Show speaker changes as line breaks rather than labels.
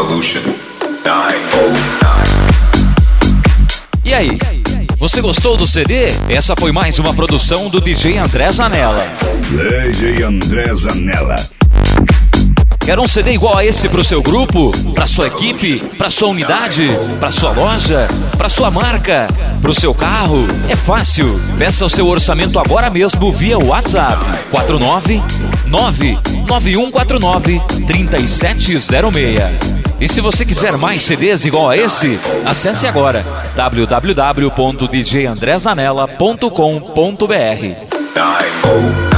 Revolution 909.
E aí, você gostou do CD? Essa foi mais uma produção do DJ André Zanella.
DJ André Zanella.
Quer um CD igual a esse pro seu grupo, pra sua equipe, pra sua unidade, pra sua loja, pra sua marca, pro seu carro? É fácil. Peça o seu orçamento agora mesmo via WhatsApp 499-9149-3706. E se você quiser mais CDs igual a esse, acesse agora www.djandrezanella.com.br.